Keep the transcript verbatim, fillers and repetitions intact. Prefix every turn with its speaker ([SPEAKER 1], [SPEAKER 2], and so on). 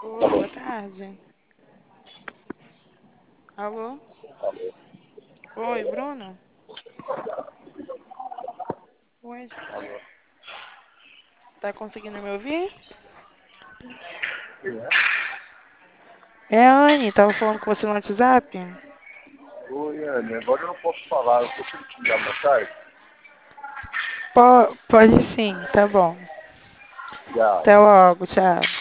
[SPEAKER 1] Oi, boa tarde. Alô? Oi, Bruno? Oi, tá conseguindo me ouvir? É a Anne, tava falando com você no WhatsApp?
[SPEAKER 2] Oi, Anne, agora eu não posso falar, eu consigo te ligar mais tarde?
[SPEAKER 1] Po- pode sim, tá bom.
[SPEAKER 2] Já.
[SPEAKER 1] Até logo, tchau.